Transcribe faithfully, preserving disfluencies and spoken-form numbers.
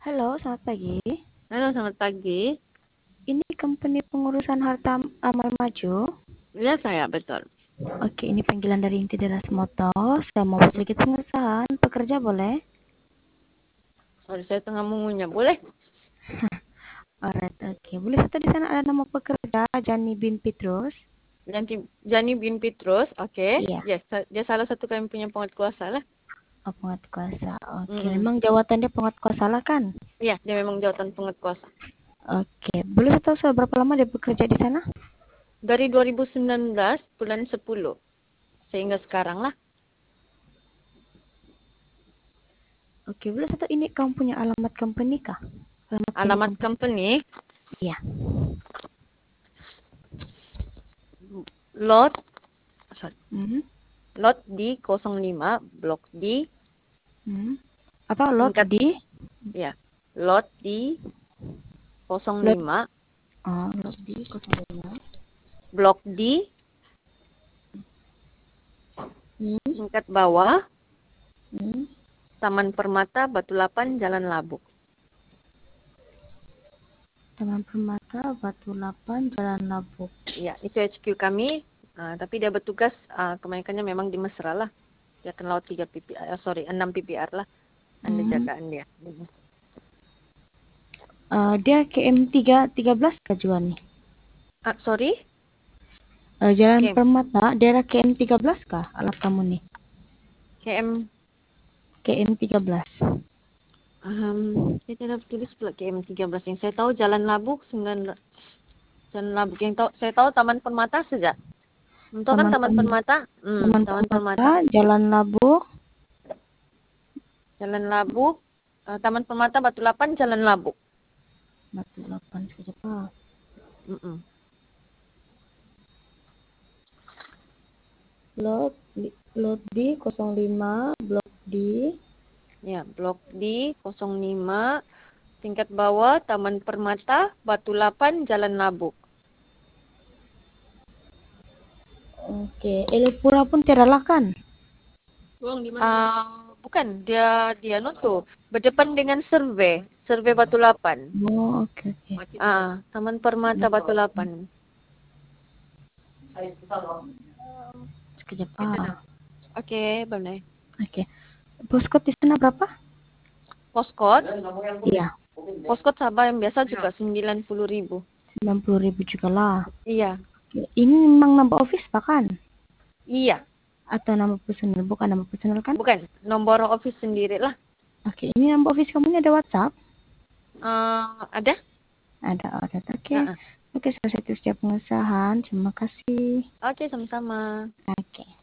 Halo, selamat pagi. Halo, selamat pagi. Ini company pengurusan harta amal maju. Ya, saya betul. Oke, ini panggilan dari Inti Deras Motor. Saya mau sedikit pengesahan. Pekerja boleh? Sorry, saya tengah mengunyah. Boleh? Alright, oke. Boleh satu di sana ada nama pekerja Jani bin Petrus. Janti, Jani bin Petrus, oke. Iya. Yes, sa- dia salah satu kami punya penguat kuasa lah. Oh, penguat kuasa. Oke, Mm-mm. memang jawatan dia penguat kuasa lah kan? Iya, dia memang jawatan penguat kuasa. Oke, boleh saya tahu sudah berapa lama dia bekerja di sana? Dari dua ribu sembilan belas bulan sepuluh sehingga sekarang lah. Oke, boleh saya tahu ini kamu punya alamat company kah? Alamat ini Alamat company. company Iya. lot sorry, Hmm. lot di nol lima, blok D, Hmm. Apa lot tingkat di? ya. Lot di Lot. nol lima, Oh, lot di nol lima. blok D, Hmm. tingkat bawah, Hmm. Taman Permata, Batu Lapan, Jalan Labuk. Taman Permata, Batu Lapan, Jalan Labuk. Ya, itu H Q kami. Uh, tapi dia bertugas uh, kebanyakannya memang di Mesra lah. Dia akan laut tiga P P R, uh, sorry enam P P R lah. Anda Hmm. jagaan dia. Uh, dia K M tiga tiga belas kajuan nih. Ah, sorry? Uh, Jalan K M, Permata, daerah K M tiga belas kah alat kamu nih? K M, K M tiga belas. um, saya tidak tulis pula K M tiga belas. Yang saya tahu Jalan Labuk, sembilan, Jalan Labuk. Yang tahu, saya tahu Taman Permata saja. Untuk kan Taman Taman Permata, Permata? Hmm, Taman Taman Permata, Permata. Jalan Labuk. Jalan Labuk, uh, Taman Permata, Batu Lapan, Jalan Labuk. Batu Lapan sekejap. Ah. Mm-mm. Lot, lot di nol lima, blok D. Ya, blok D nol lima, tingkat bawah, Taman Permata, Batu Lapan, Jalan Labuk. Oke, Elepura pun tiada lah kan? Uh, bukan, dia dia noto berdepan dengan survei, survei Batu Lapan. Oh, oke oke. Ah, Taman Permata Batu Lapan. Sekejap. Ah. Oke, boleh. Oke. Postcode di sana berapa? Postcode? Iya, Postcode Sabah yang biasa juga sembilan puluh ribu. sembilan puluh ribu juga lah. Iya, Ini memang nama office pak kan? iya. Atau nama personal? Bukan nama personal kan? Bukan, nomor office sendiri lah. Oke, ini nama office kamu ini ada WhatsApp? Uh, ada? Ada, ada. Oke. Uh-uh. Oke, selesai itu setiap pengesahan. Terima kasih. Oke, sama-sama. Oke.